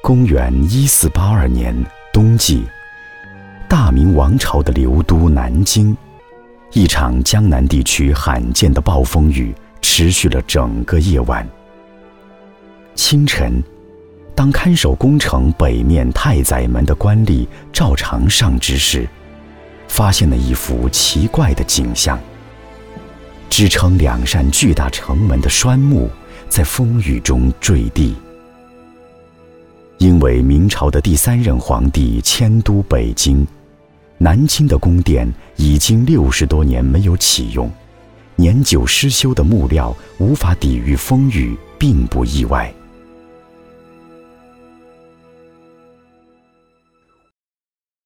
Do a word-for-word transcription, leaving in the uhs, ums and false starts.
公元一四八二年冬季，大明王朝的流都南京，一场江南地区罕见的暴风雨持续了整个夜晚。清晨，当看守宫城北面太宰门的官吏照常上之时，发现了一幅奇怪的景象：支撑两扇巨大城门的栓木在风雨中坠地。因为明朝的第三任皇帝迁都北京，南京的宫殿已经六十多年没有启用，年久失修的木料无法抵御风雨并不意外。